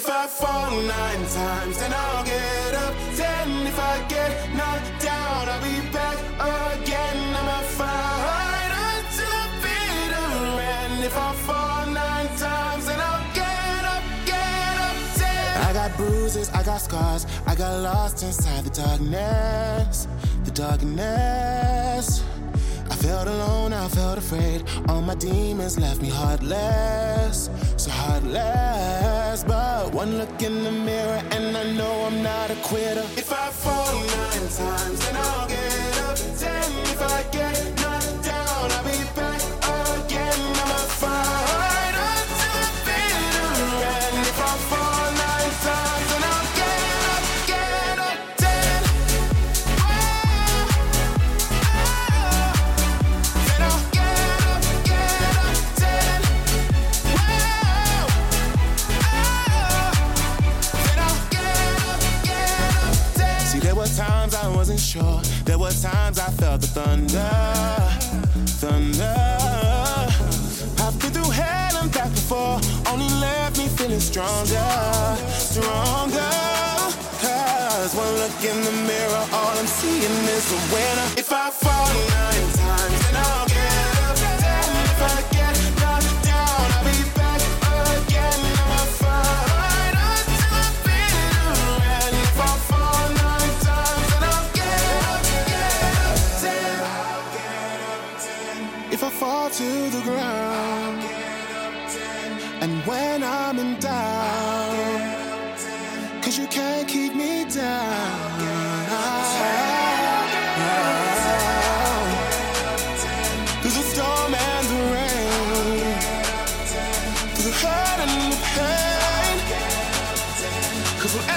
If I fall 9 times, then I'll get up 10. If I get knocked down, I'll be back again. I'ma fight until I beat her. And if I fall 9 times, then I'll get up 10. I got bruises, I got scars, I got lost inside the darkness. The darkness. I felt alone, I felt afraid. All my demons left me heartless, so heartless. But one look in the mirror and I know I'm not a quitter. If I fall 9 times, then I'll get up 10. If I get knocked down, I'll be back again. I'ma fight until I beat her. And if I fall 9 times, then I'll get up 10. There were times I wasn't sure. There were times I felt the thunder. I've been through hell and back before. Only left me feeling stronger. Cause one look in the mirror, all I'm seeing is a winner. If I fall 9 times, then I'll get up 10. If I get knocked down, I'll be back again. I'ma fight until I beat her. And if I fall 9 times, then I'll get up 10. If I fall to the ground, and when I'm in doubt, cause you can't keep me down. Through the storm and the rain, through the hurt and the pain, cause